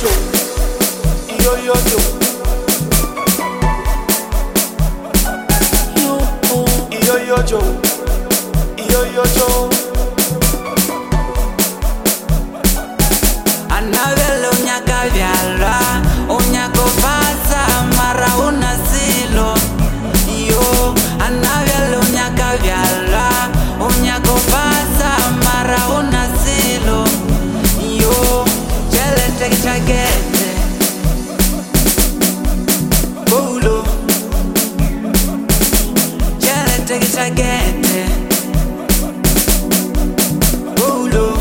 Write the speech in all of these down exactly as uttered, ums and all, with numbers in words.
Joe, yo yo Joe, yo yo Joe, yo yo Joe. Anavela unyaka vyala, unyako fasa mara una silo. Yo, anavela unyaka vyala, unyako fasa mara una silo. Yo, jele teki chagete, bolo. Jele teki chagete, bolo.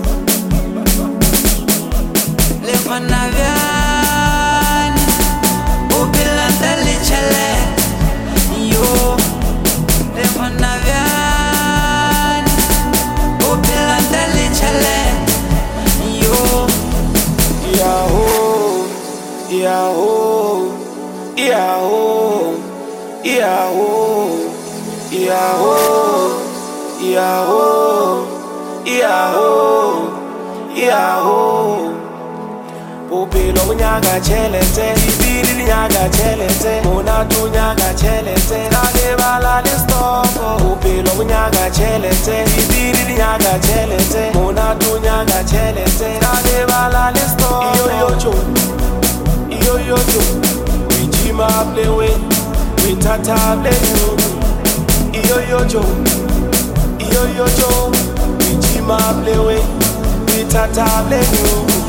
Navian, upilanda lichele, yo. Levo navian, upilanda lichele, yo. Yahoo, Yahoo, Yahoo, Yahoo, Yahoo, Yahoo, Yahoo, Yahoo. Upilo unyaga chelete, ibiri nyaga chelete, Monatu nyaga chelete, Nale bala listopo. Upilo unyaga chelete, ibiri nyaga chelete, Monatu nyaga chelete, Nale bala listopo. Iyo yo jo, iyo yo jo, Wijima plewe, Witata plewe. Iyo yo jo, iyo yo jo, Wijima plewe, Witata plewe.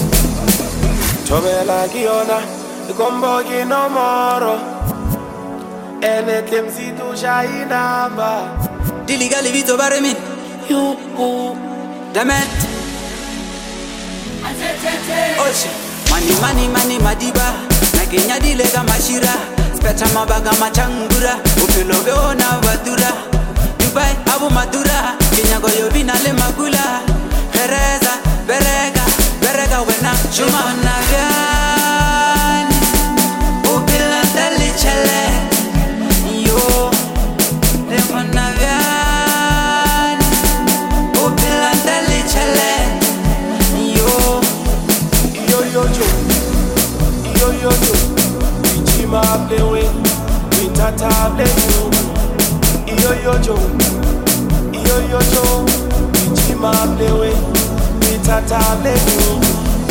Tobela kiona, ikombo kino moro. Ene temsi tu shainamba. Diliga livito baremin, yo, damet. Oche, mani mani mani madiba. Nakenya dilega mashira. Speta mabaga machangura. Upilo beona badura. Dubai abu madura. Kenya goyo binale magula. Hereza, berega. Berega wena Juma navian, upilanda lichele, yo. Levo navian, upilanda lichele, yo. Yo yo jo, yo yo jo, Wijima plewe, Witata plewe. Yo yo jo, yo yo jo, Wijima plewe, Witata plewe.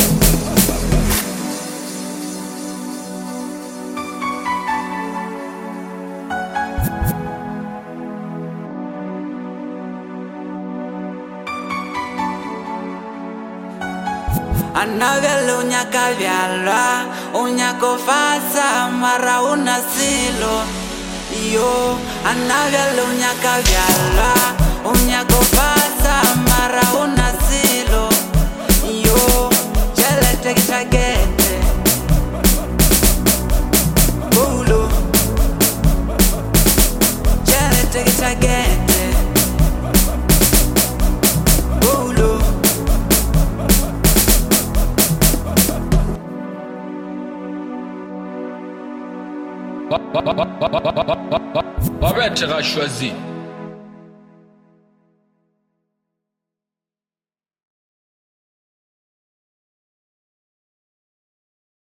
Anavela unyaka vyala, unyako fasa mara una silo. Yo, anavela unyaka vyala, unyako fasa mara una silo. Yo, jele teki chagete, bolo. Jele teki chagete, bolo. Barrette a choisi.